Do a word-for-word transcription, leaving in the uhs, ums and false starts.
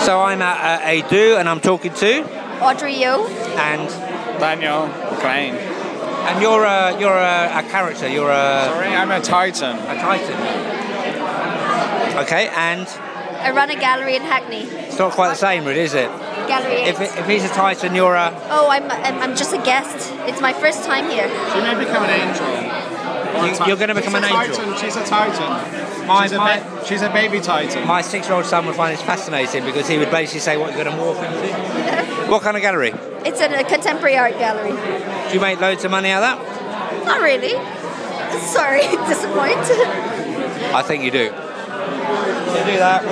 So I'm at uh, Adu and I'm talking to Audrey Yo. and Daniel McLean. and you're a you're a, a character. You're a Sorry, I'm a Titan. a Titan. Okay, and I run a gallery in Hackney. it's not quite the same, really, is it? Gallery eight. If if he's a Titan, you're a. Oh, I'm, I'm I'm just a guest. It's my first time here. She may become an angel. You, you're going to become she's an a angel. Titan. She's a Titan. My, she's, a my, ba- she's a baby Titan. my six-year-old son would find this fascinating because he would basically say what you're going to morph into. What kind of gallery? It's a, a contemporary art gallery. Do you make loads of money out of that? Not really. Sorry, disappoint. I think you do. You do that.